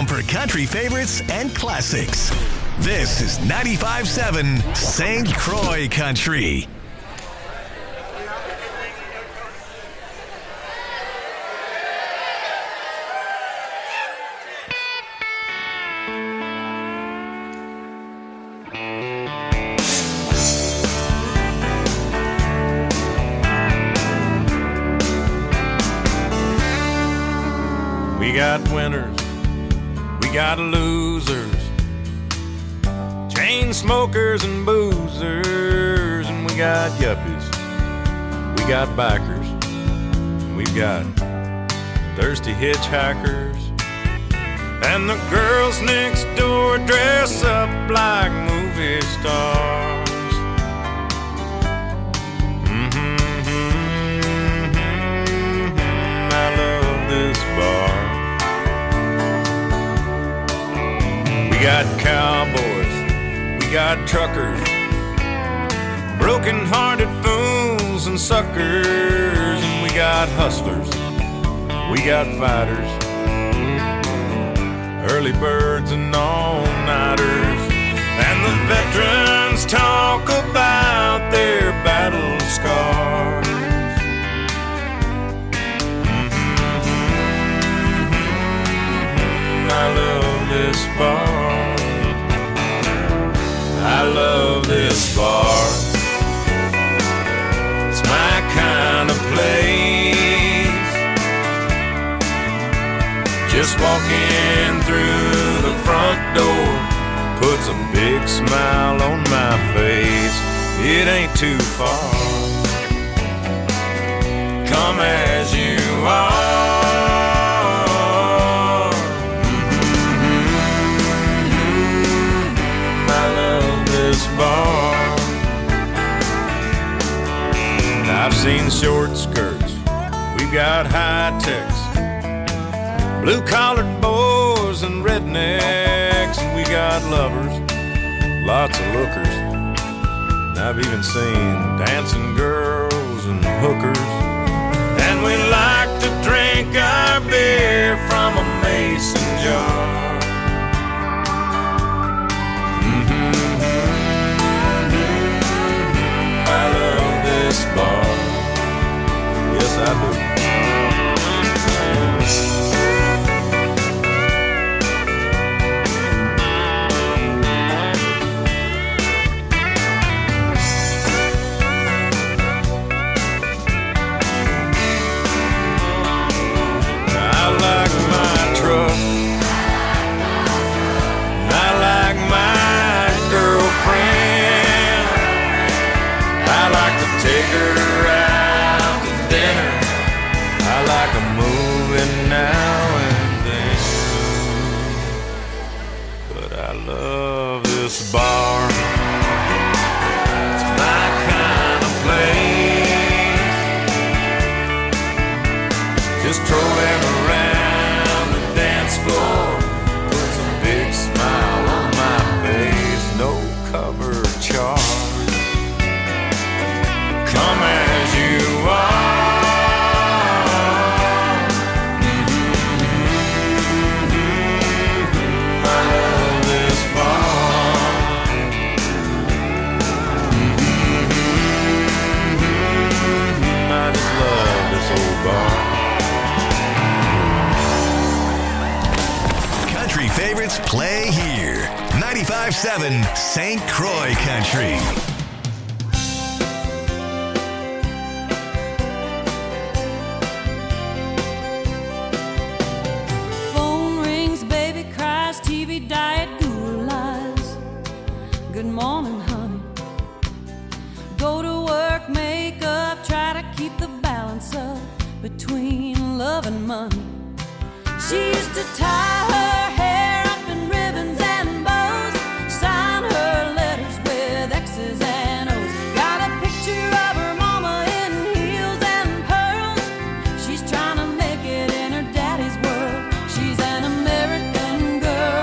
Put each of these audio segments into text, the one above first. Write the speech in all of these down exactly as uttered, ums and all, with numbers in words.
for country favorites and classics. This is ninety-five seven Saint Croix Country. We got winners, we got losers, chain smokers and boozers, and we got yuppies, we got bikers, we've got thirsty hitchhikers, and the girls next door dress up like movie stars. Mm-hmm, mm-hmm, I love this bar. We got cowboys, we got truckers, broken-hearted fools and suckers, and we got hustlers, we got fighters, early birds and all-nighters, and the veterans talk about their battle scars. Mm-hmm, I love this bar. I love this bar. It's my kind of place. Just walking through the front door puts a big smile on my face. It ain't too far. Come as you are. Bar. I've seen short skirts, we've got high techs, blue-collared boys and rednecks, and we got lovers, lots of lookers. And I've even seen dancing girls and hookers. And we like to drink our beer from a mason jar. I love this bar. Yes, I do. I like my truck. I like my girlfriend. I like to take her out to dinner. I like a movie now and then. But I love this bar. It's my kind of place. Just strolling around the dance floor puts a big smile on my face. No cover charge. Come as you are. Mm-hmm. I love this bar. Mm-hmm. I just love this old bar. Country favorites play here. ninety-five seven Saint Croix Country. Diet guru lies. Good morning, honey. Go to work, make up, try to keep the balance up between love and money. She used to tie her hair up in ribbons and bows, sign her letters with X's and O's. Got a picture of her mama in heels and pearls. She's trying to make it in her daddy's world. She's an American girl.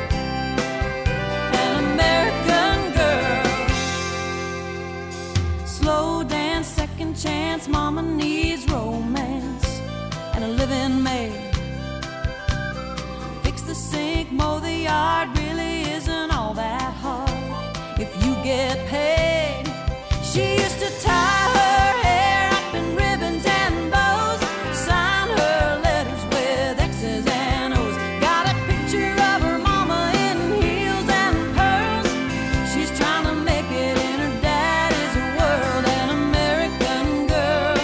Slow dance, second chance, mama needs romance and a living maid. the sink, mow the yard really isn't all that hard if you get paid. She used to tie her hair up in ribbons and bows, sign her letters with X's and O's. Got a picture of her mama in heels and pearls. She's trying to make it in her daddy's world. An American girl,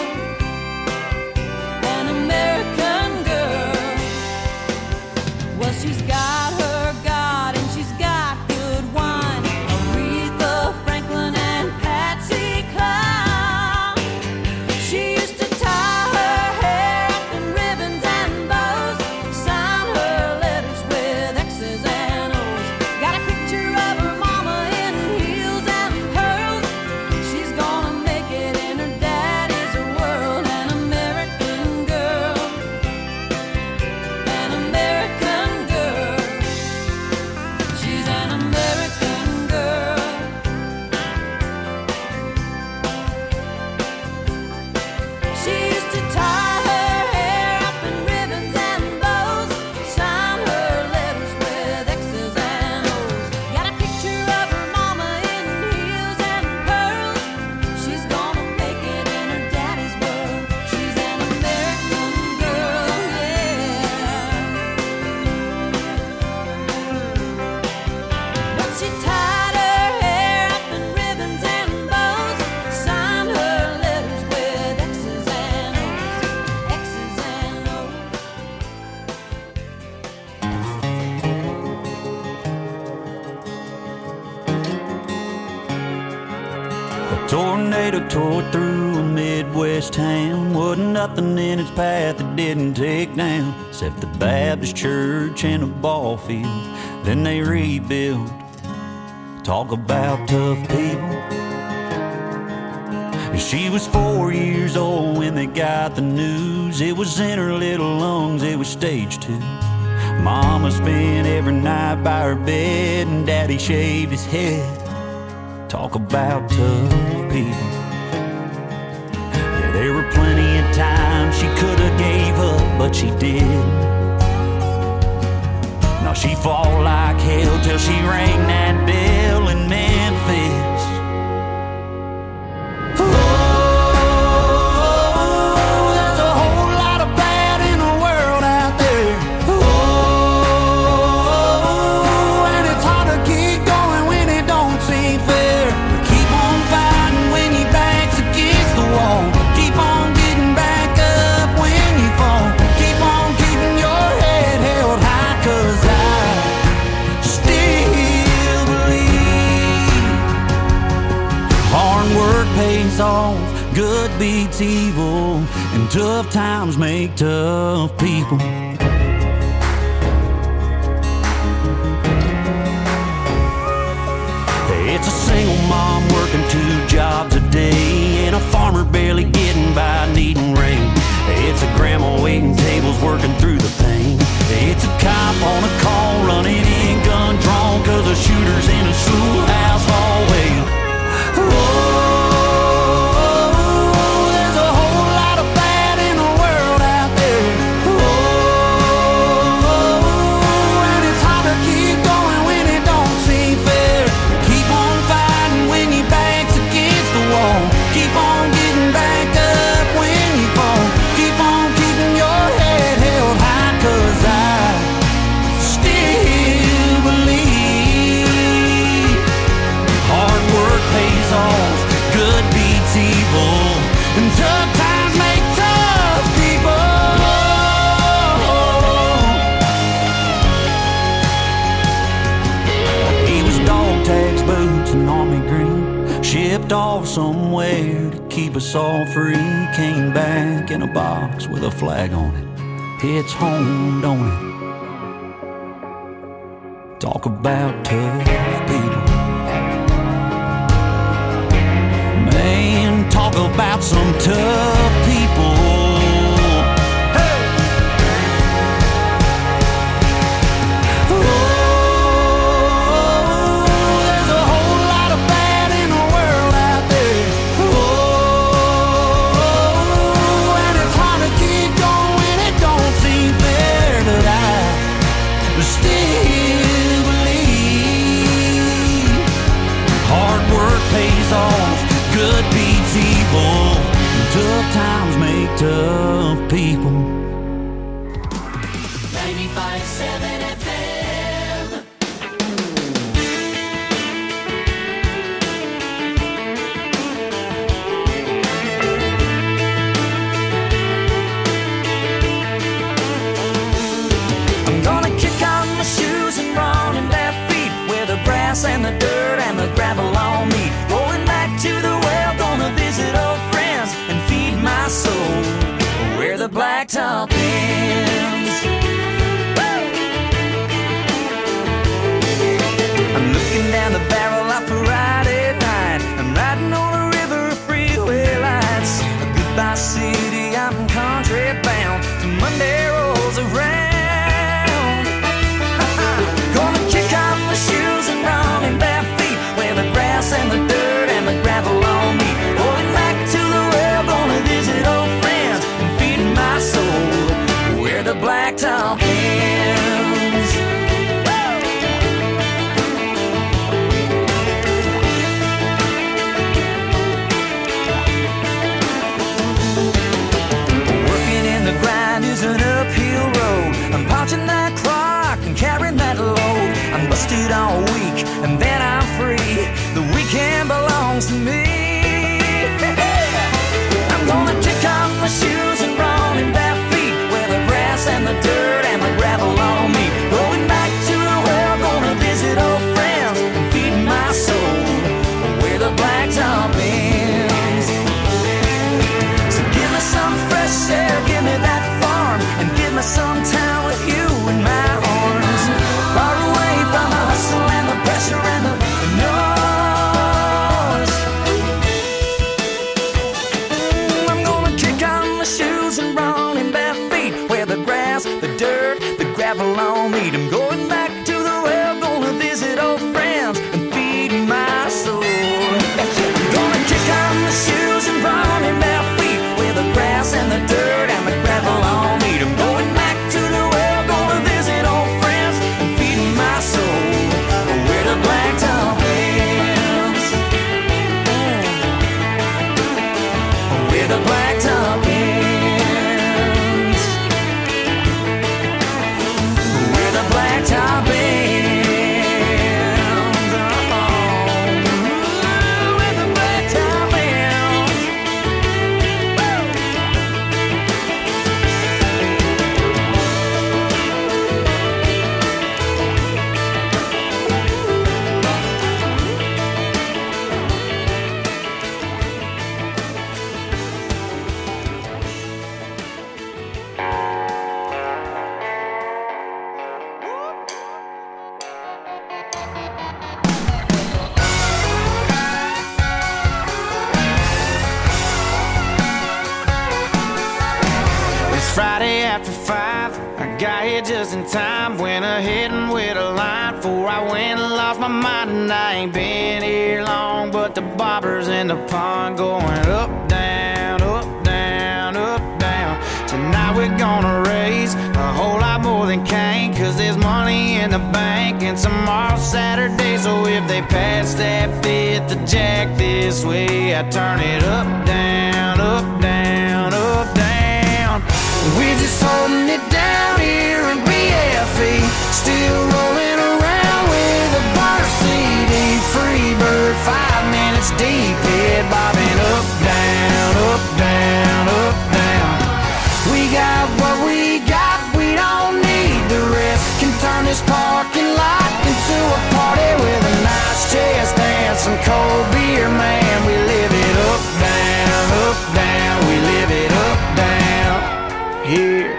an American girl. Well, she's got her God and she's got good wine. Aretha Franklin and Patsy Cline. She used to tie her hair up in ribbons and bows, sign her letters with X's and O's. Got a picture of her mama in heels and pearls. She's gonna make it in her daddy's world. An American girl, an American girl. She's an American girl. She used to tie her hair up in ribbons and bows, sign her letters with X's and O's. Got a picture of her mama in heels and pearls. She's gonna make it in her daddy's world. She's an American girl, yeah. But she tied her hair up in ribbons and bows, signed her letters with X's and O's, X's and O's. A tornado tore through a Midwest town. Wasn't nothing in its path that didn't take down, except the Baptist church and a ball field. Then they rebuilt. Talk about tough people. She was four years old when they got the news. It was in her little lungs, it was stage two. Mama spent every night by her bed and Daddy shaved his head. Talk about tough people. Yeah, there were plenty of times she could have gave up, but she didn't. Now she fought like hell till she rang that bell in Memphis. Oh, there's a whole lot of bad in the world out there. Oh, and it's hard to keep going when it don't seem fair. Keep on fighting when your back's against the wall. Keep on getting back up when you fall. Keep on keeping your head held high, 'cause I still believe hard work pays off, good beats evil, and tough times make tough people. It's a single mom working two jobs a day, and a farmer barely getting by needing rain. It's a grandma waiting tables working through the pain. It's a cop on a call running in gun drawn, 'cause a shooter's in a schoolhouse hallway. Oh, there's a whole lot of bad in the world out there. Oh, and it's hard to keep going when it don't seem fair. Keep on fighting when your back's against the wall. Keep on getting back up when you fall. Keep on keeping your head held high, 'cause I still believe hard work pays off, good beats evil, and tough times make tough people. He was dog tags, boots, and army green, shipped off somewhere to keep us all free. Came back in a box with a flag on it. It's home, don't it? Talk about tough people. Man, talk about some tough people. Hey! Oh, there's a whole lot of bad in the world out there. Oh, and it's hard to keep going when it don't seem fair, but I ninety-five point seven F M. I'm gonna kick off my shoes and run in bare feet where the grass and the dirt and the gravel on me. Going back to the well, gonna visit old friends and feed my soul where the blacktop ends. I'm looking down the barrel of a Friday night. I'm riding on a river of freeway lights. A goodbye city, I'm country bound till Monday rolls around. Gonna kick off my shoes and run in bare feet where the grass and the dirt and the gravel on me. Going back to the well, gonna visit old friends and feed my soul where the blacktop ends. Working in the grind is an uphill road. I'm punching that clock and carrying that load. I'm busted all week and then I'm free. The weekend belongs to me. I'm gonna kick off my shoes and run in bare feet where the grass and the dirt and the gravel on me. Going back to the well, gonna visit old friends and feed my soul where the blacktop ends. So give me some fresh air, give me that farm, and give me some time with you in my arms. Far away from the hustle and the pressure and the, the noise. I'm gonna kick on my shoes and run in bare feet where the grass, the dirt, the gravel on me. I'm going back to the well, gonna visit old friends and feed my soul. I'm gonna kick on my shoes and run in bare feet where the grass and the dirt and the gravel on me. I'm going back to the well, gonna visit old friends and feed my soul where the blacktop ends. Where the blacktop ends. Where the blacktop ends. Oh, where the blacktop ends. It's Friday after five. I got here just in time. Went ahead and with a line before I went and lost my mind. And I ain't been here long, but the bobbers in the pond going up, down, up, down, up, down. Tonight we're gonna raise a whole lot more than Cain, cause there's money in the bank and tomorrow's Saturday. So if they pass that fifth, the jack this way, I turn it up, down, up, down, up, down. We're just holding it down here in B F E, still rolling around with a bar C D. Free bird, five minutes deep, head bobbing up, down, up, down, up, down. We got what we got, we don't need the rest. Can turn this parking lot into a party with a nice chest dance, some cold beer, man. We live it up, down, up, down. We live it up, down here.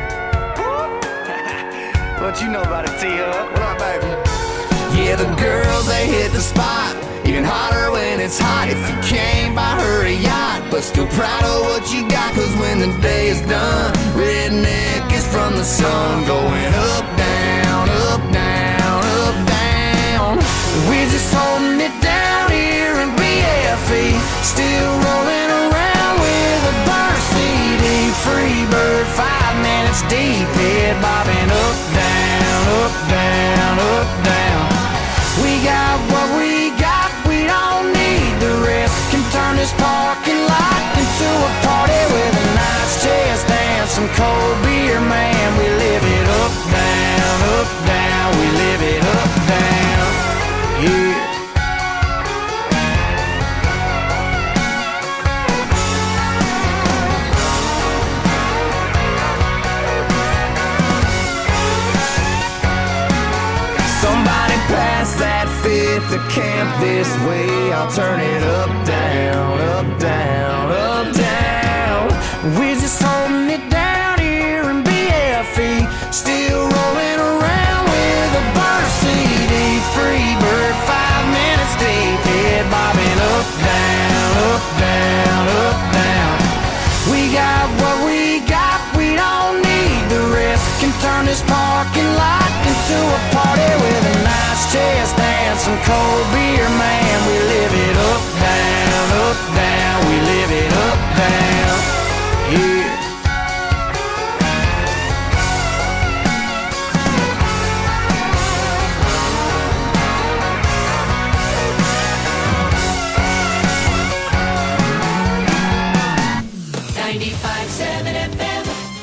What you know about it, T-Hub? What up, baby? Yeah, the girls, they hit the spot. Even hotter when it's hot. If you came by her a yacht, but still proud of what you got. Cause when the day is done, redneck is from the sun. Going up, down, up, down, up, down. We're just holding it down here in B F E, still rolling around with a bar C D. Free bird, five minutes deep, head bobbing up, down, up, down, up, down. We got what we got, we don't need the rest. Can turn this parking lot into a party with a nice chest dance, some cold beer, man. We live it up, down. the camp this way. I'll turn it up, down, up, down, up, down. We're just holding it down here in B F E, still rolling around with a burner C D. Free bird, five minutes deep, head bobbing up, down, up, down, up, down. We got what we got, we don't need the rest. Can turn this parking lot into a party with a nice chest and some cold beer, man. We live it up, down, up, down. We live it up, down, yeah. ninety-five seven F M.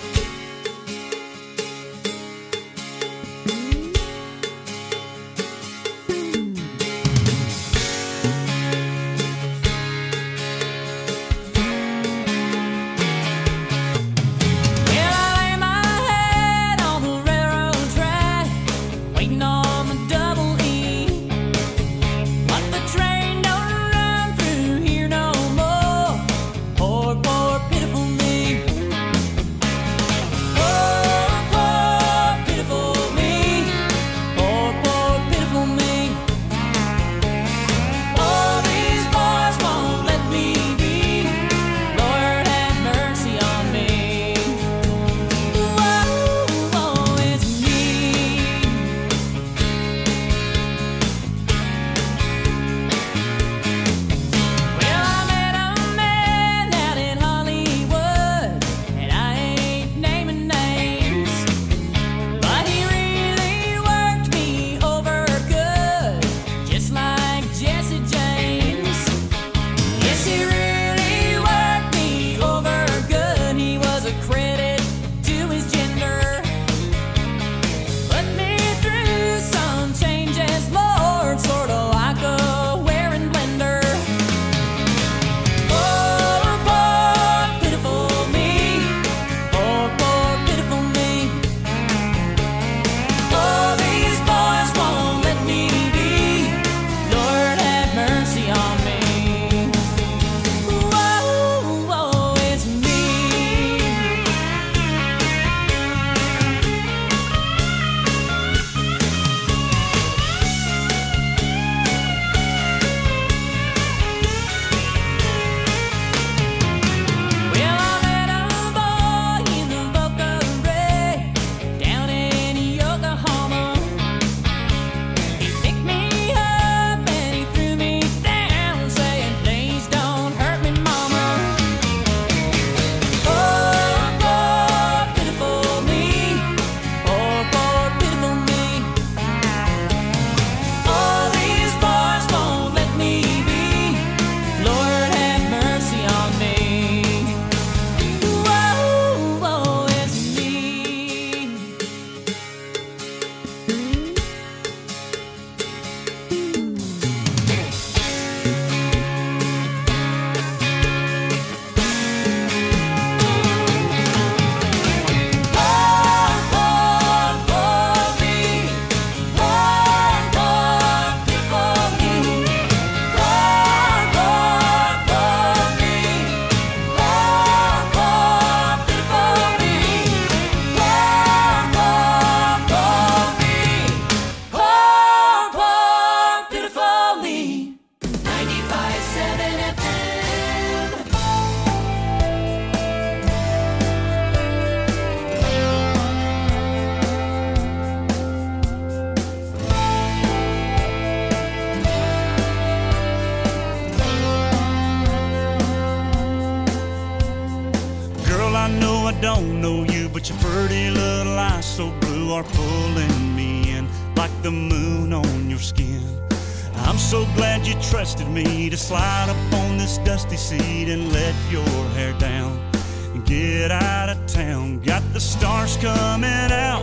don't know you, but your pretty little eyes so blue are pulling me in like the moon on your skin. I'm so glad you trusted me to slide up on this dusty seat and let your hair down and get out of town. Got the stars coming out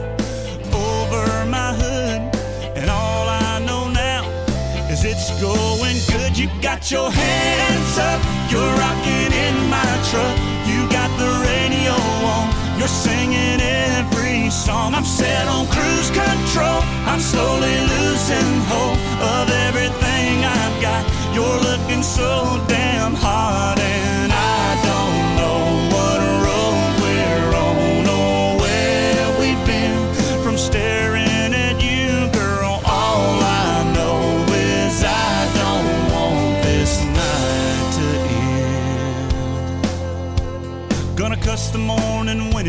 over my hood, and all I know now is it's going good. You got your hands up, you're rocking in my truck. You got the radio on, you're singing every song. I'm set on cruise control, I'm slowly losing hold of everything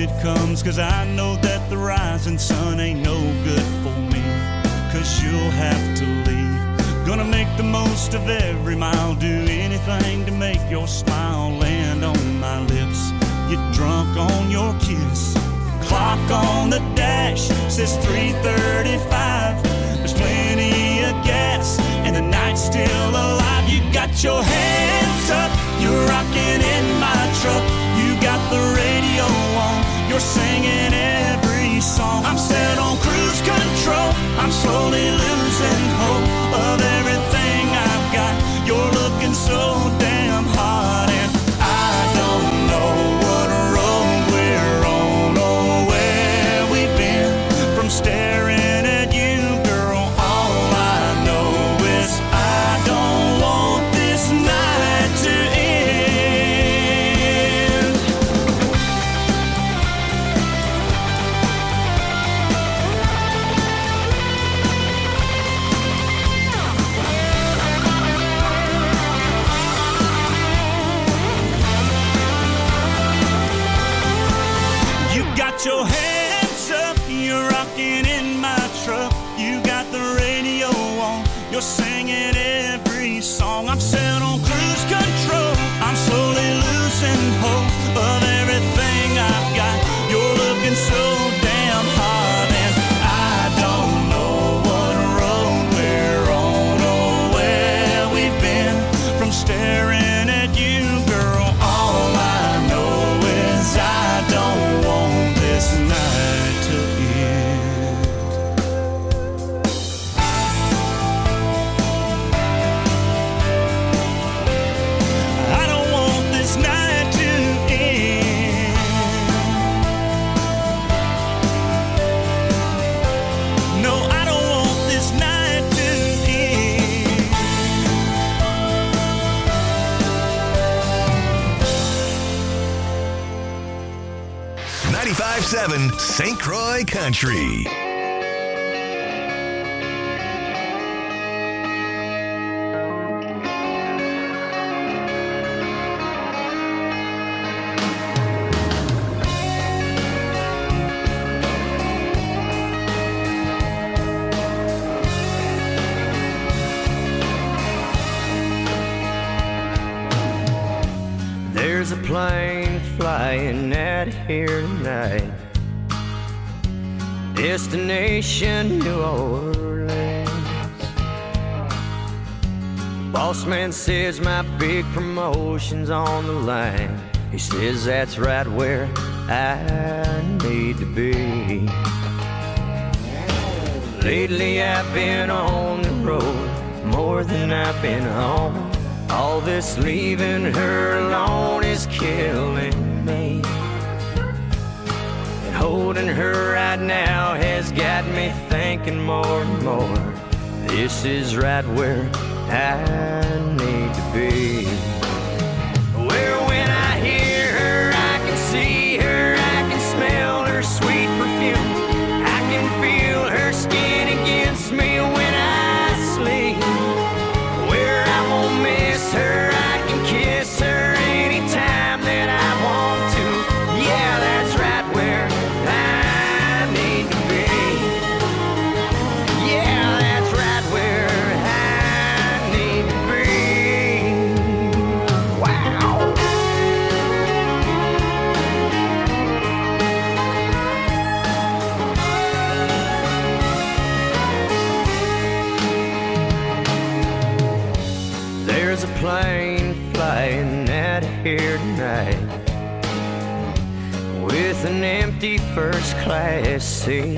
it comes, 'cause I know that the rising sun ain't no good for me, 'cause you'll have to leave. Gonna make the most of every mile, do anything to make your smile land on my lips, get drunk on your kiss. Clock on the dash says three thirty-five. There's plenty of gas and the night's still alive. You got your hands up, you're rocking in my truck. You got the radio on, you're singing every song. I'm set on cruise control, I'm slowly losing hope of everything I've got. You're looking so damn hot, and I don't know what road we're on or where we've been from staring at you, girl. All I know is I don't want this night to end. You got your hands up, you're rocking in my truck. You got the radio on, you're singing every song. I'm set on cruise control, I'm slowly losing hope of everything I've got. You're looking so damn hot, and I don't know what road we're on or where we've been from staring at you, girl. All I know is I don't want this night to end. I don't want this night to end. No, I don't want this night to end. ninety-five point seven Saint Croix Country. There's a plane flying out here tonight, destination New Orleans. Boss man says my big promotion's on the line. He says that's right where I need to be. Lately I've been on the road more than I've been home. All this leaving her alone is killing me, and holding her right now has got me thinking more and more. This is right where I need to be. Where when I hear her, I can see her, I can smell her sweet perfume, I can feel her skin against me when I sleep. Where I won't miss her, I can kiss her anytime that I want to. Yeah, that's right where I need to be. Yeah, that's right where I need to be. Wow. There's a plane flying out here tonight with an empty first class seat,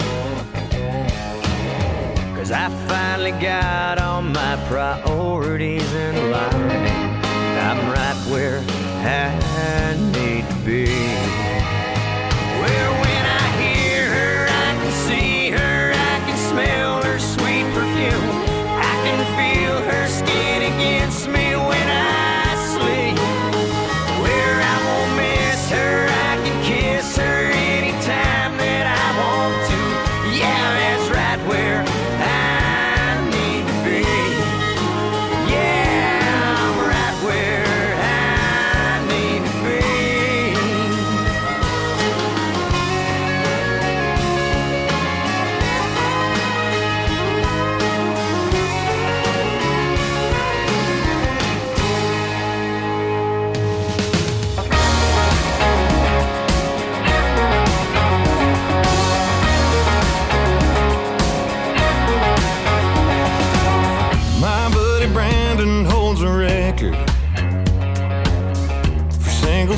'cause I finally got all my priorities in line. I'm right where I need to be. Where when I hear her, I can see her, I can smell her sweet perfume, I can feel her skin against me when I sleep. Where I won't miss her, I can kiss her anytime that I want to. Yeah, that's right where I need to be. Yeah, I'm right where I need to be.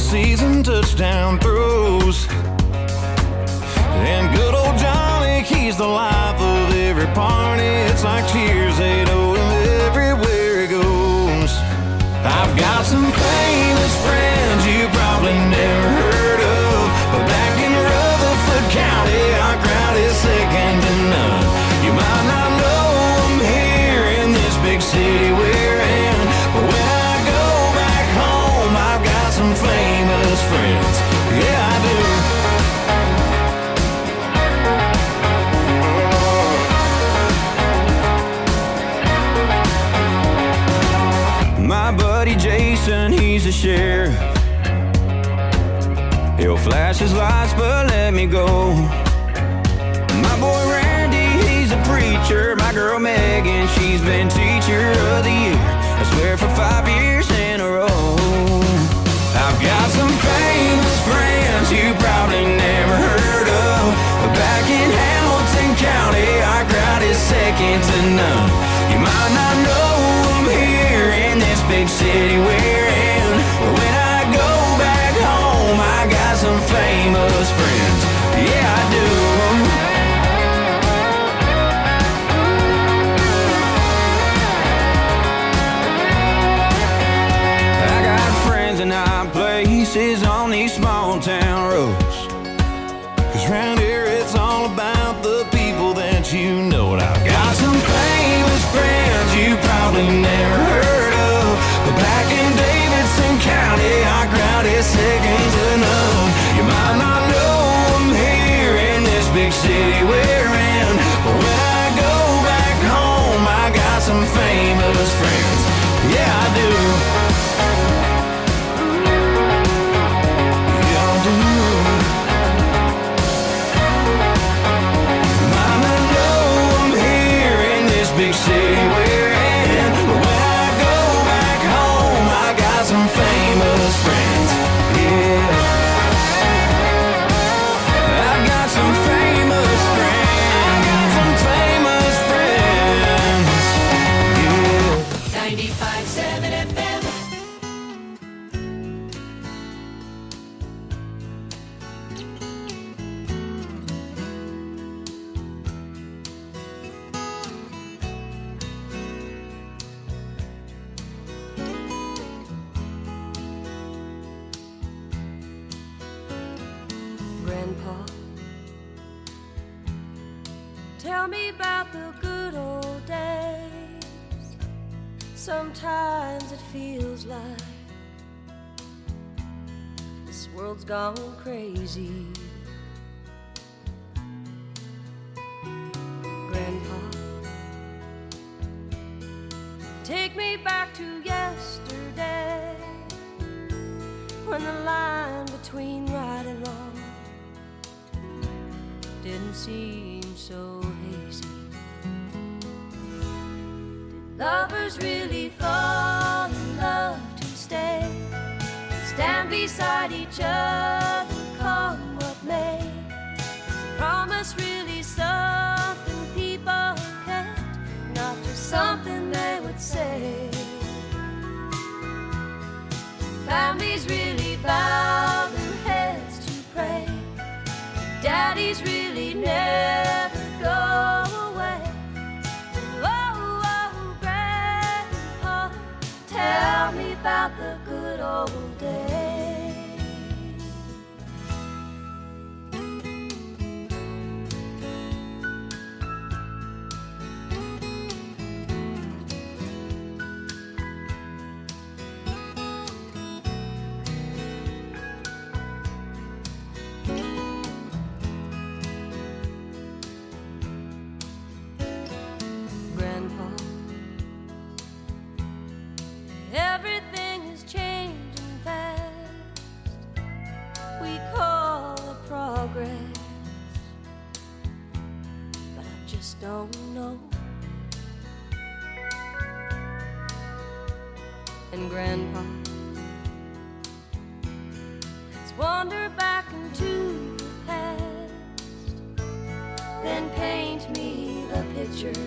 season touchdown throws. And good old Johnny, he's the life of every party. It's like cheers, they know him everywhere he goes. I've got some famous friends you probably never heard of, but back in Rutherford County, our crowd is second to none. You might not know them here in this big city we're in, but when I go back home, I've got some famous friends. Yeah, I do. My buddy Jason, he's a sheriff. He'll flash his lights but let me go. My boy Randy, he's a preacher. My girl Megan, she's been teacher of the year, I swear for five years in a row. I've got some famous friends you probably never heard of, but back in Hamilton County, our crowd is second to none. You might not know them here in this big city we're in, but when I go back home, I got some famous friends. Yeah, I do. I got friends in high places on these small town roads, 'cause round here it's all about the people that you know. And I've got some famous friends you probably never heard of, but back in Davidson County, our crowd is second to none. You might not know them here in this big city we're in, but when I go back home, I got some famous friends. Yeah, I do. Yeah, I do. Might not know them here in this big city we're in, but when I go back home, I got some famous friends. Yeah, I've got some famous friends. Got some famous friends. Yeah. ninety-five seven F M. Grandpa, tell me about the good old days. Sometimes it feels like this world's gone crazy. Grandpa, take me back to yesterday, when the line between right and wrong didn't seem so hazy. Did lovers really fall in love to stay and stand beside each other, come what may? Is promise really something people kept, not just something they would say? Families really bow their heads to pray. Daddies really never go away. Oh, oh, Grandpa, tell me about the good old days. Grandpa, everything is changing fast. We call it progress, but I just don't know. And Grandpa, let's wander back into the past, then paint me the picture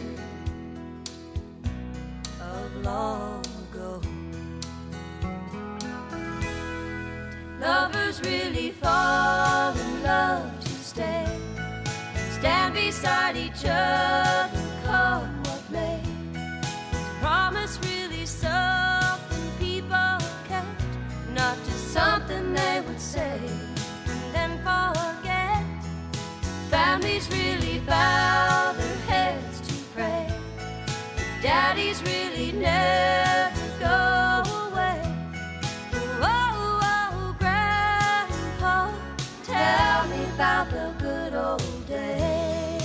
of long ago. brothers really fall in love to stay, stand beside each other, come what may. Is promise really something people kept, not just something they would say and then forget? Families really bow their heads to pray, daddies really never go away. Oh, oh, Grandpa, tell me about the good old days.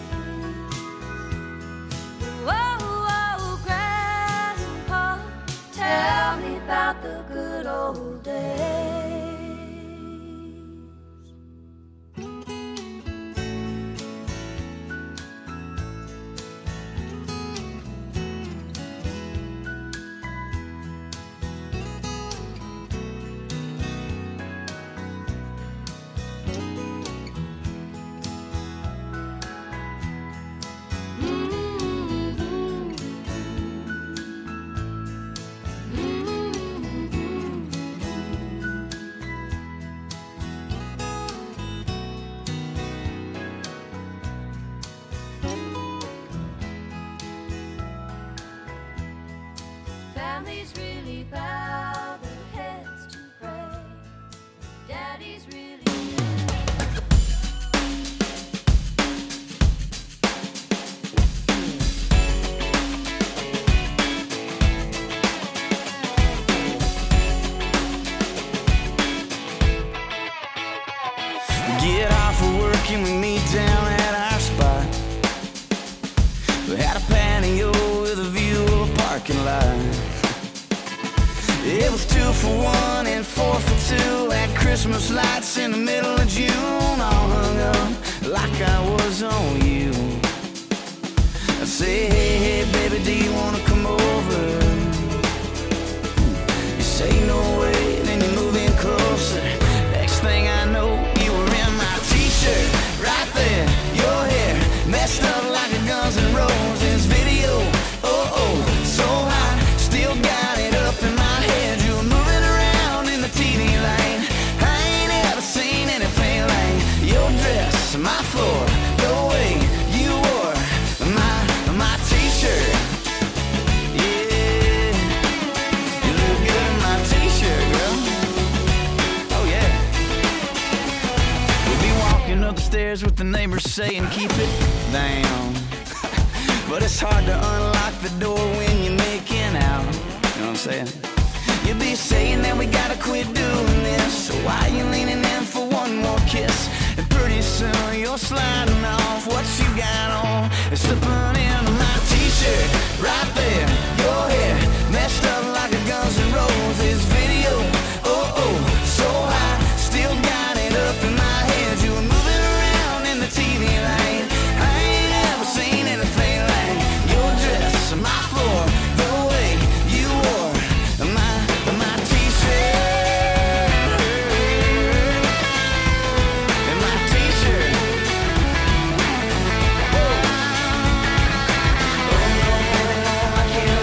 Oh, oh, Grandpa, tell me about the good old days. Families really bow their heads to pray, daddies really. Get off of work and we meet down at our spot. We had a patio with a view of a parking lot. It was two for one and four for two. Had Christmas lights in the middle of June, all hung up like I was on you. I say, hey, hey, baby, do you wanna come over? You say no way, then you move in closer. Next thing I know, you were in my t-shirt, right there. Your hair messed up like a Guns N' Roses video. Oh, oh, so hot, still got it up in my head. You were moving around in the T V light. I ain't ever seen anything like your dress, my floor, the way you wore my, my t-shirt. Yeah, you look good in my t-shirt, girl. Oh, yeah. We'll be walking up the stairs with the neighbors saying, keep it down. But it's hard to unlock the door when you're making out. You know what I'm saying? You'll be saying that we gotta quit doing this. So why you leaning in for one more kiss? And pretty soon you're sliding off what you got on and slipping into my t-shirt. Right there, your hair messed up like a Guns N' Roses video. Oh, oh, so high, still got it up in my head. You were moving around in the T V light. I ain't ever seen anything like your dress, my floor, the way you wore my, my t-shirt. And my t-shirt. Oh no, I can't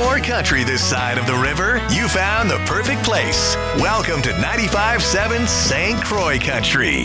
more country this side of the river, you found the perfect place. Welcome to ninety-five point seven Saint Croix Country.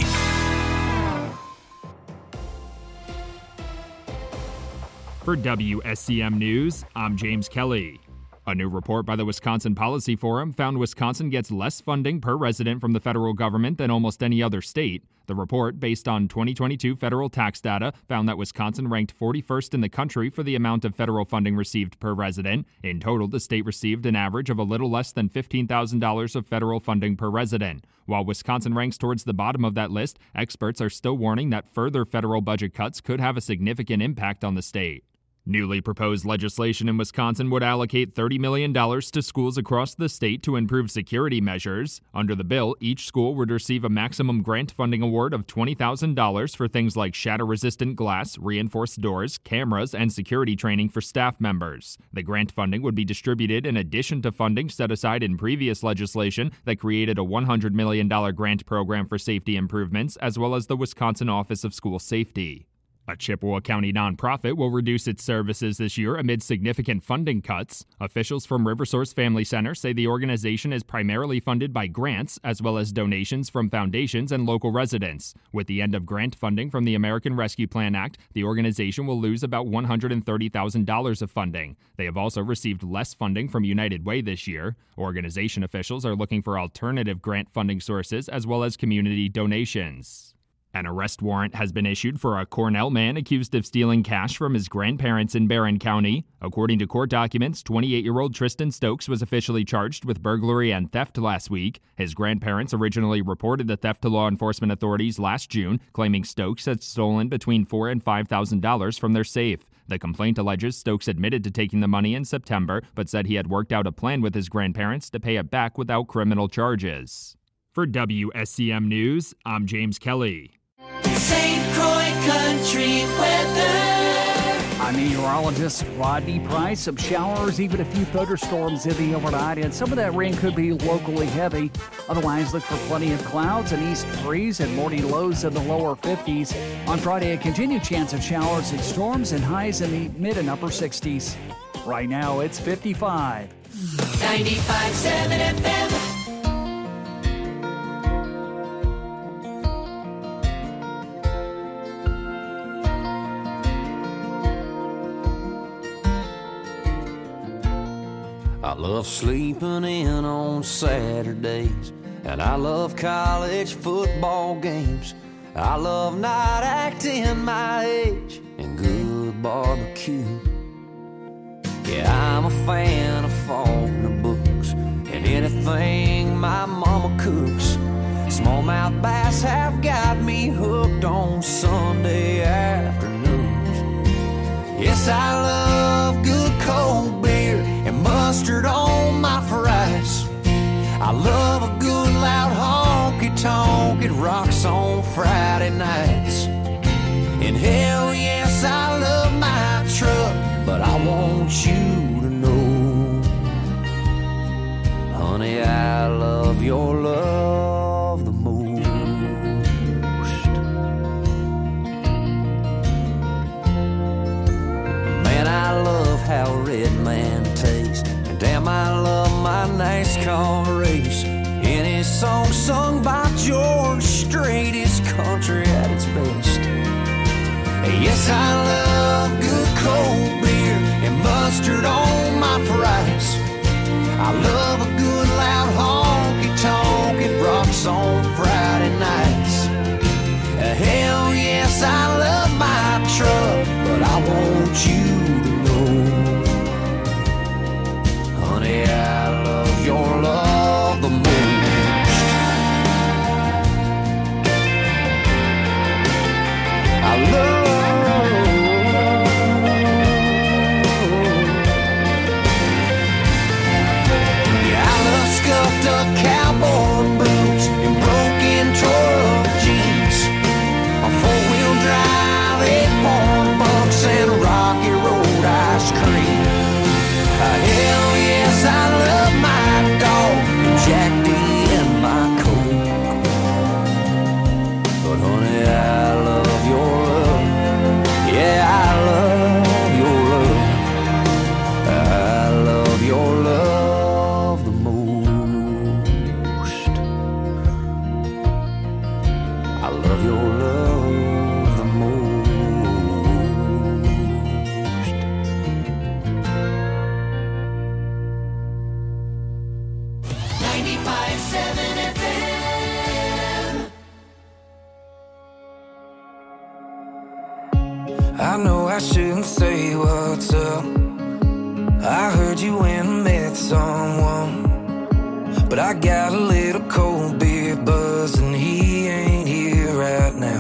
For W S C M News, I'm James Kelly. A new report by the Wisconsin Policy Forum found Wisconsin gets less funding per resident from the federal government than almost any other state. The report, based on twenty twenty-two federal tax data, found that Wisconsin ranked forty-first in the country for the amount of federal funding received per resident. In total, the state received an average of a little less than fifteen thousand dollars of federal funding per resident. While Wisconsin ranks towards the bottom of that list, experts are still warning that further federal budget cuts could have a significant impact on the state. Newly proposed legislation in Wisconsin would allocate thirty million dollars to schools across the state to improve security measures. Under the bill, each school would receive a maximum grant funding award of twenty thousand dollars for things like shatter-resistant glass, reinforced doors, cameras, and security training for staff members. The grant funding would be distributed in addition to funding set aside in previous legislation that created a one hundred million dollars grant program for safety improvements, as well as the Wisconsin Office of School Safety. A Chippewa County nonprofit will reduce its services this year amid significant funding cuts. Officials from RiverSource Family Center say the organization is primarily funded by grants as well as donations from foundations and local residents. With the end of grant funding from the American Rescue Plan Act, the organization will lose about one hundred thirty thousand dollars of funding. They have also received less funding from United Way this year. Organization officials are looking for alternative grant funding sources as well as community donations. An arrest warrant has been issued for a Cornell man accused of stealing cash from his grandparents in Barron County. According to court documents, twenty-eight-year-old Tristan Stokes was officially charged with burglary and theft last week. His grandparents originally reported the theft to law enforcement authorities last June, claiming Stokes had stolen between four thousand dollars and five thousand dollars from their safe. The complaint alleges Stokes admitted to taking the money in September, but said he had worked out a plan with his grandparents to pay it back without criminal charges. For W S C M News, I'm James Kelly. Saint Croix Country weather. I'm meteorologist Rodney Price. Some showers, even a few thunderstorms in the overnight, and some of that rain could be locally heavy. Otherwise, look for plenty of clouds, an east breeze, and morning lows in the lower fifties. On Friday, a continued chance of showers and storms and highs in the mid and upper sixties. Right now, it's fifty-five. ninety-five point seven F M. I love sleeping in on Saturdays, and I love college football games. I love not acting my age and good barbecue. Yeah, I'm a fan of Faulkner books and anything my mama cooks. Smallmouth bass have got me hooked on Sunday afternoons. Yes, I love good cold beer and mustard on my fries. I love a good loud honky-tonk. It rocks on Friday nights. And hell yes, I love my truck, but I want you to know, honey, I love your love the most. Man, I love how Red Man tastes, and damn, I love my NASCAR race. Any song sung by George Strait is country at its best. Yes, I love good cold beer and mustard on my fries. I love a good loud honky-tonk. It rocks on Friday nights. Hell yes, I love my truck, but I want you to know, honey, I love your love the most. I love scuffed up cowboy boots and broken tore-up jeans, a four-wheel drive, eight-point bucks, and a rocky road I know I shouldn't say what's up. I heard you went and met someone, but I got a little cold beer buzz and he ain't here right now.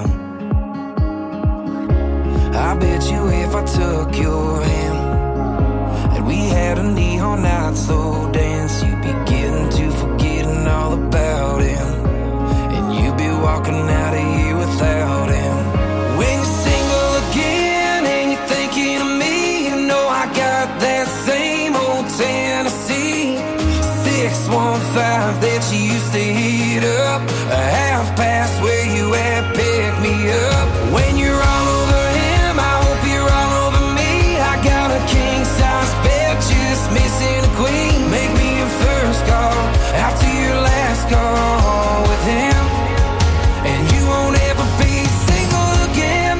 I bet you if I took your hand and we had a neon night slow dance, you'd be getting to forgetting all about him, and you'd be walking out of here without him. When you're single again and you're thinking of me, you know I got that same old Tennessee six one five that you used to heat up, a half past where you at, pick me up. When you're all over him, I hope you're all over me. I got a king size bed, just missing a queen. Make me your first call after your last call with him, and you won't ever be single again.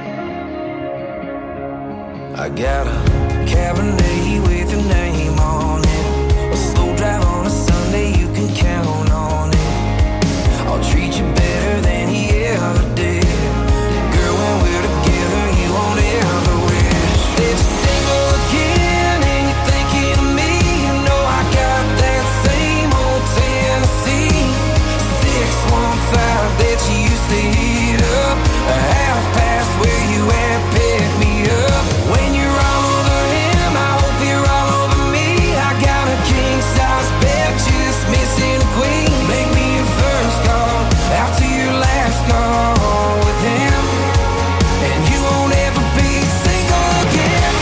I got a Cabernet with your name on it, a slow drive on a Sunday, you can count on it. I'll treat you better than he ever did. Girl, when we're together, you won't ever wish that you're single again and you're thinking of me. You know I got that same old Tennessee six one five that you used to heat up, a half past where you at, pick me up. When you're all over him, I hope you're all over me. I got a king size bed, just missing a queen. Make me your first call after your last call with him, and you won't ever be single again.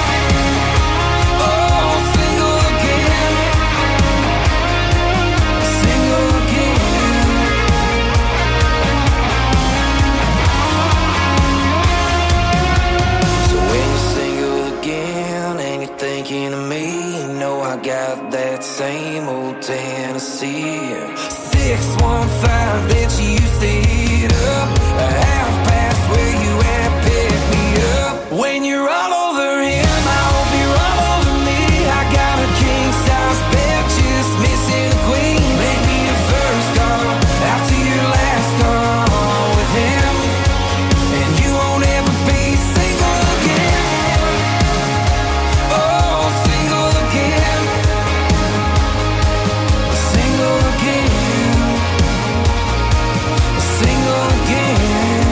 Oh, single again, single again. So when you're single again and you're thinking of me, you know I got that same old Tennessee six one five that you used to heat up, a half past where you at, pick me up. When you're all over him, I hope you're all over me. I got a king size bed, just missing a queen. Make me your first call after your last call with him, and you won't ever be single again. Oh, single again, single again, single again.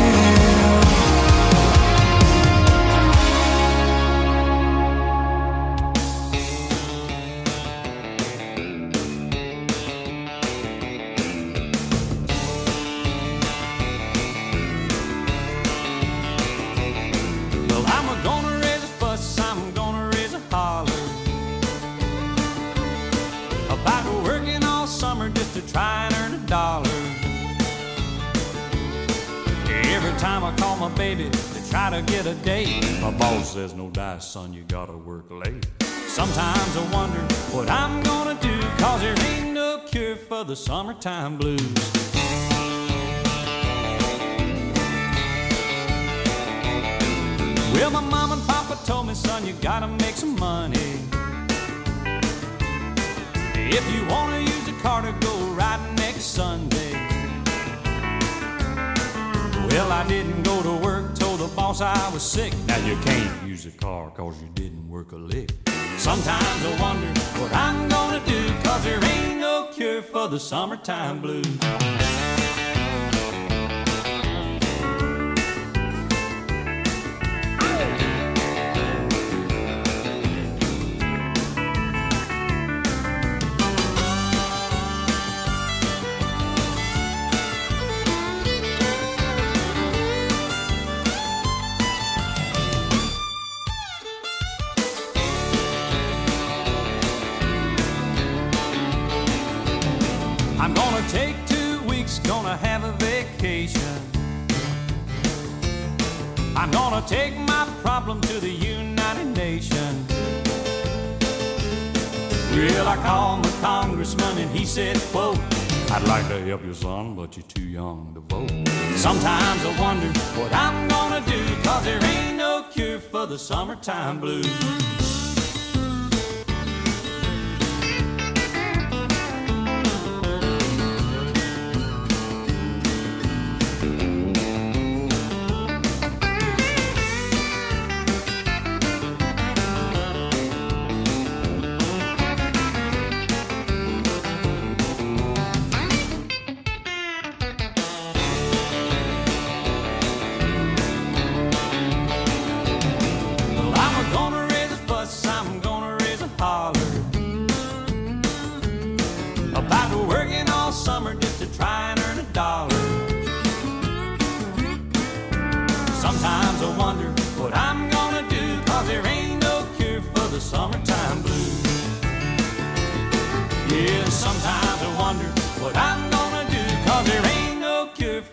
Well, I'm a gonna raise a fuss, I'm gonna raise a holler about working all summer just to try and earn a dollar. Every time I call my baby to try to get a date, my boss says, no dice, son, you gotta work late. Sometimes I wonder what I'm gonna do, cause there ain't no cure for the summertime blues. Well, my mom and papa told me, son, you gotta make some money. If you wanna use a car to go riding next Sunday. Well, I didn't go to work, told the boss I was sick. Now you can't use a car cause you didn't work a lick. Sometimes I wonder what I'm gonna do, cause there ain't no cure for the summertime blues. I'm gonna take two weeks, gonna have a vacation. I'm gonna take my problem to the United Nations. Well, I called my congressman and he said, quote, I'd like to help you, son, but you're too young to vote. Sometimes I wonder what I'm gonna do, cause there ain't no cure for the summertime blues.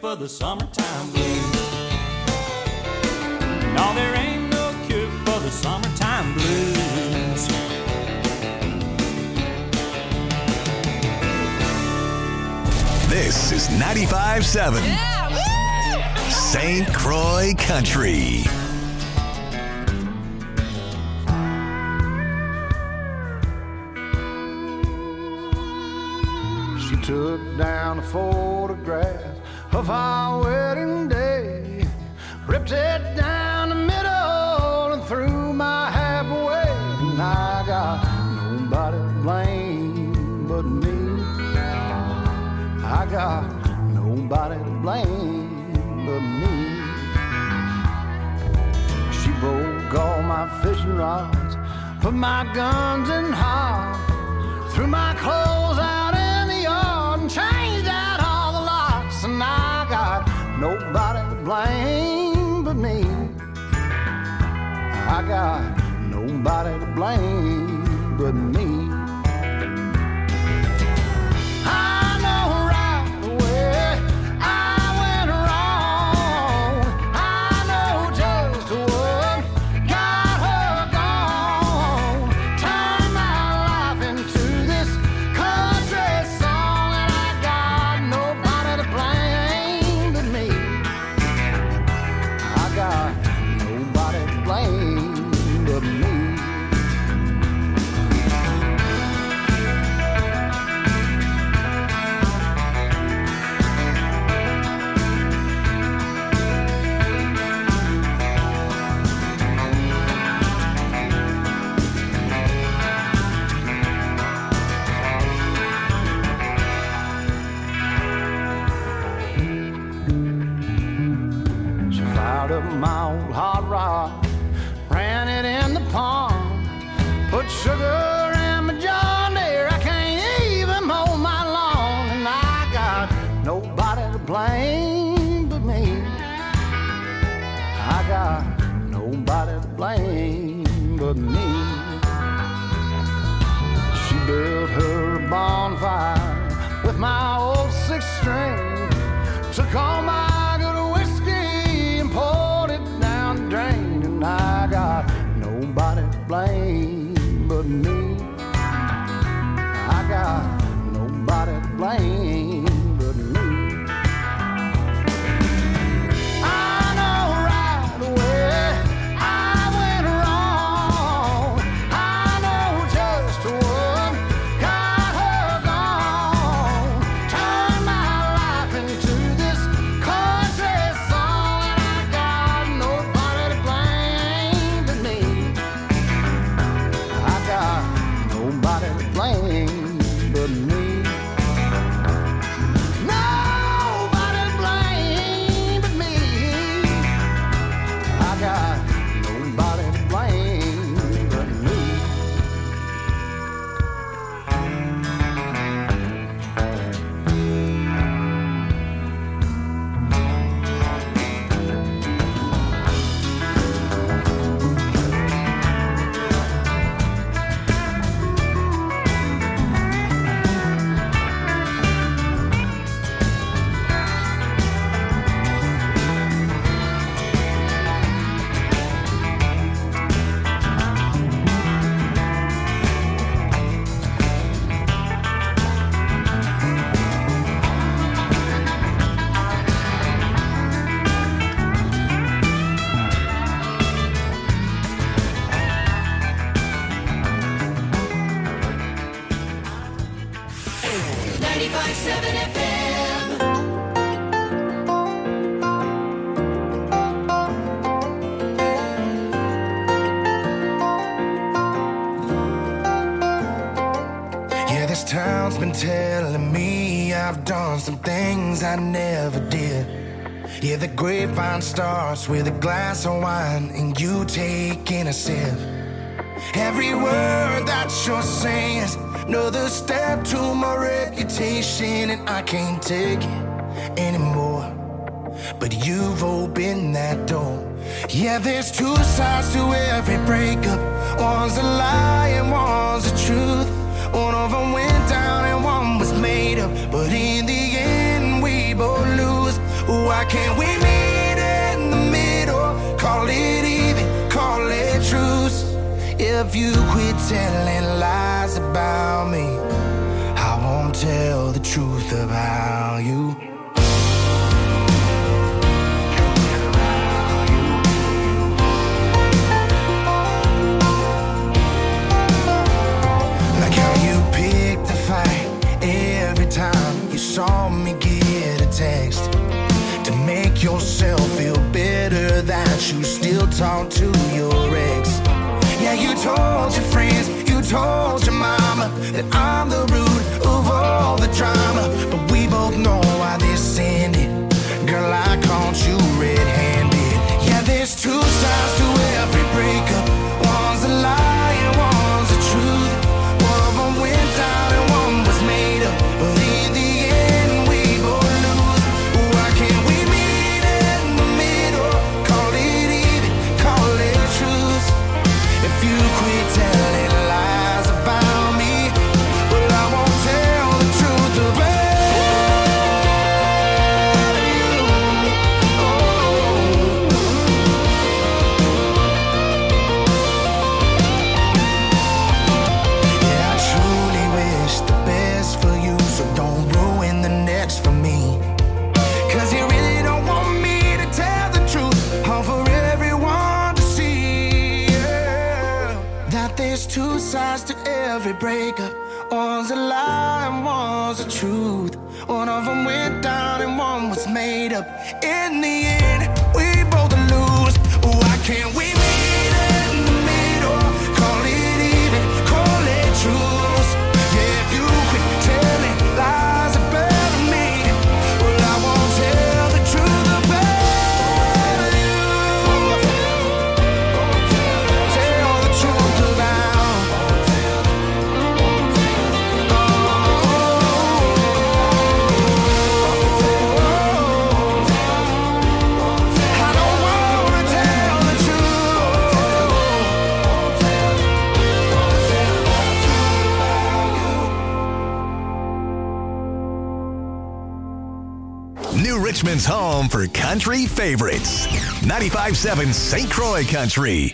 for the summertime blues. No, there ain't no cure for the summertime blues. This is ninety-five seven yeah, Saint Croix Country. She took down a photograph of our wedding day, ripped it down the middle and threw my half away. And I got nobody to blame but me. I got nobody to blame but me. She broke all my fishing rods, put my guns in hog, threw my clothes out in the yard and changed out all the locks. And I got nobody to blame but me. I got nobody to blame but me. My old hot rod, ran it in the pond, put sugar in my John Deere. I can't even mow my lawn, and I got nobody to blame but me. I got nobody to blame but me. She built her a bonfire with my old six string, took all my drain, and I got nobody to blame but me. I got nobody to blame but me. I know right away I went wrong. I know just what got her gone. Turned my life into this country song, and I got nobody to blame but me. I got nobody to blame but me. Nobody to blame but me. I got nobody to blame but me. ninety-five seven F M. Yeah, this town's been telling me I've done some things I never did. Yeah, the grapevine starts with a glass of wine and you taking a sip. Every word that you're saying is another step to my reputation, and I can't take it anymore. But you've opened that door. Yeah, there's two sides to every breakup. One's a lie and one's the truth. One of them went down and one was made up, but in the end we both lose. Why can't we meet in the middle? Call it even, call it truce. If you quit telling lies about me, I won't tell the truth about you. Like how you picked a fight every time you saw me get a text, to make yourself feel better that you still talk to your ex. Yeah, you told your friends, you told your mama that I'm the root of all the drama, but we both know why this ended. Girl, I caught you red-handed. Yeah, there's two sides to every breakup. One's a lie and one's the truth. One of them went down and one was made up, but in the end we both lose. Why can't we meet in the middle? Call it even, call it truth. If you quit telling lies about me, well, I won't tell the truth about you. Oh. Yeah, I truly wish the best for you, so don't ruin the next for me. Cause you really don't want me to tell the truth, all for everyone to see. Yeah. That there's two sides to every breakup. One's a lie and one's the truth. One of them went down and one was made up. In the end, we both lose. Why can't we meet in the middle? Call it even, call it truth. Yeah, if you quit telling lies about me, well, I won't tell the truth about you. Tell the truth about. I don't wanna tell the truth. New Richmond's home for country favorites. ninety-five point seven Saint Croix Country.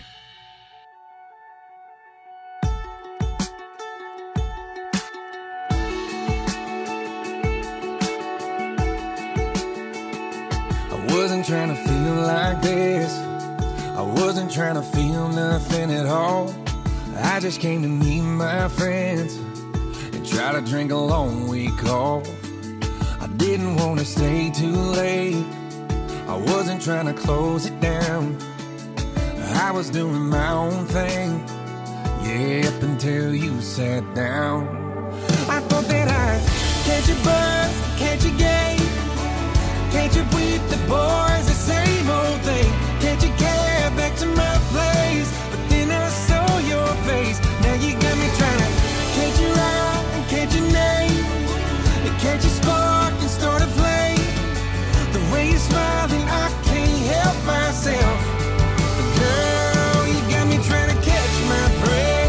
I wasn't trying to feel like this. I wasn't trying to feel nothing at all. I just came to meet my friends and try to drink a long week off. I didn't want to stay too late. I wasn't trying to close it down. I was doing my own thing, yeah, up until you sat down. I thought that I'd catch a buzz, catch a game, catch up with the boys, the same old thing. Catch a cab back to my place, but then I saw your face. Now you got me trying to catch your eye and catch your name, and catch a spark and start a flame. The way you're smiling, I can't help myself. But girl, you got me trying to catch my breath.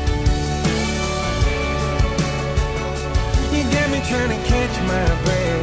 You got me trying to catch my breath.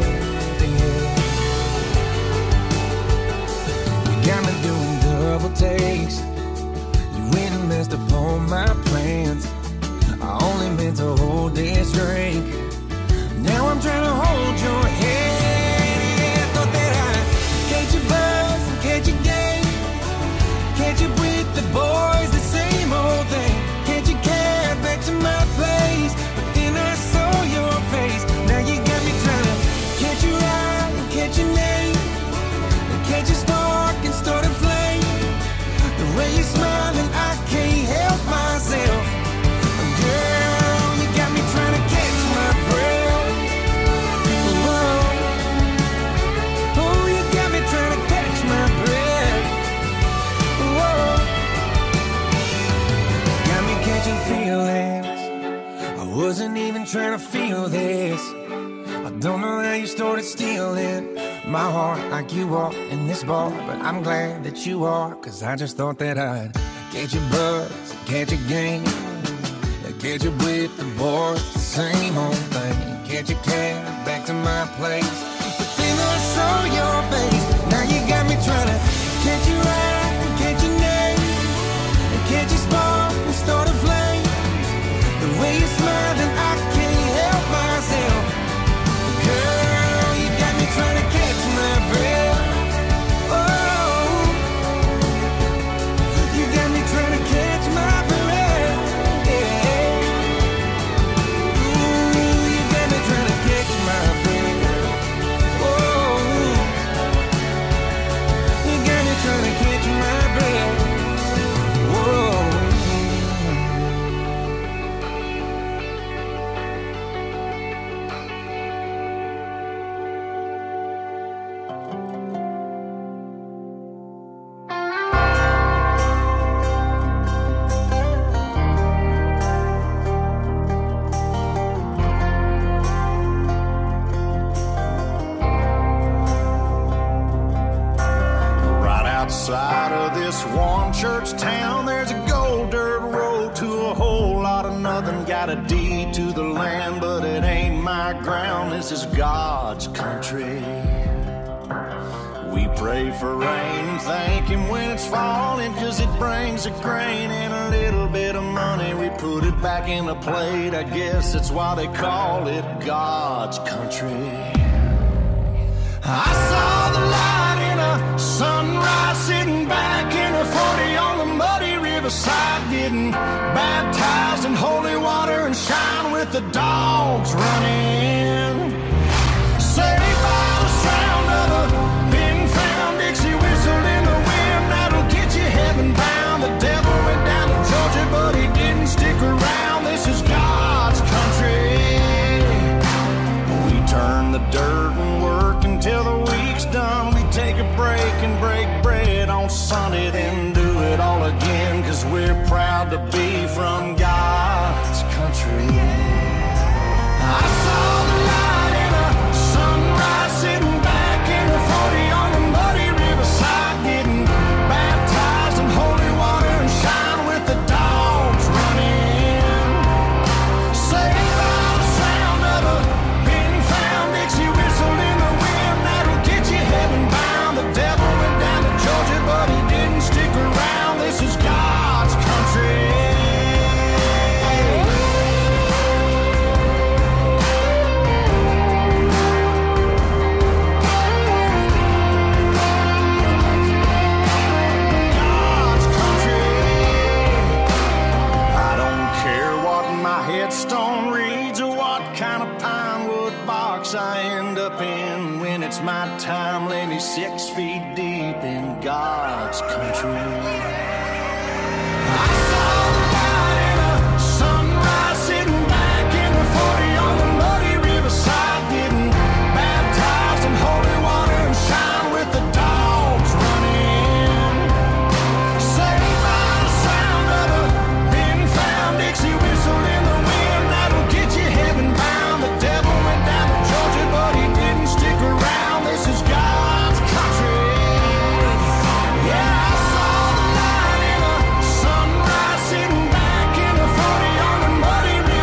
Yeah. You got me doing double takes. You went and messed up all my plans. I only meant to hold this drink. Now I'm trying to hold your hand. Yeah, I thought that I'd catch a buzz and catch a game, catch up with the boys, the same old thing. Catch a cab back to my place, but then I saw your face. Now you got me trying to catch your eye and catch your name, and catch a spark and start a flame. The way you're smiling, I can't help myself. Girl, you got me trying to catch my breath. Whoa. Oh, you got me trying to catch my breath. Whoa. Got me catching feelings. I wasn't even trying to feel this. I don't know how you started stealing my heart like you are in this bar, but I'm glad that you are, cause I just thought that I'd catch a buzz, catch a game, catch up with the boys, the same old thing. Catch a cab back to my place, but then when I saw your face. Now you got me trying to catch your eye and catch your name, and catch your spark and start a flame. The way you smile and I can't help myself. Girl, you got me trying to catch my breath. Oh, you got me trying to catch my breath. Yeah. Ooh, you got me trying to catch my breath. Oh, you got me trying to catch my breath. Whoa. Right outside of this one church town, there's a gold dirt road to a whole lot of nothing. Got a deed to the land, but it ain't my ground. This is God's country. We pray for rain and thank Him when it's falling, 'cause it brings a grain and a little bit of money. We put it back in a plate, I guess that's why they call it God's country. I saw the light in a sunrise, sitting back in a forty on the muddy riverside, getting baptized in holy water and shine with the dogs running. Saved by the sound of a pin-found Dixie whistle in the wind, that'll get you heaven bound. The devil went down to Georgia, but he didn't stick around. This is God's country. We turn the dirt and work until the week's done. We take a break and break bread on Sunday, then do it all again, 'cause we're proud to be from God's country. I saw the light in a sunrise, sitting back in a forty on the muddy riverside, getting baptized in holy water and shine with the dogs running. Saved by the sound of a pin-found Dixie whistle in the wind, that'll get you heaven bound. The devil went down to Georgia, but he didn't stick around. This is God's country. God's country. I don't care what my headstone reads or what kind of pine wood box I end up in. When it's my time, lay me six feet deep in God's country.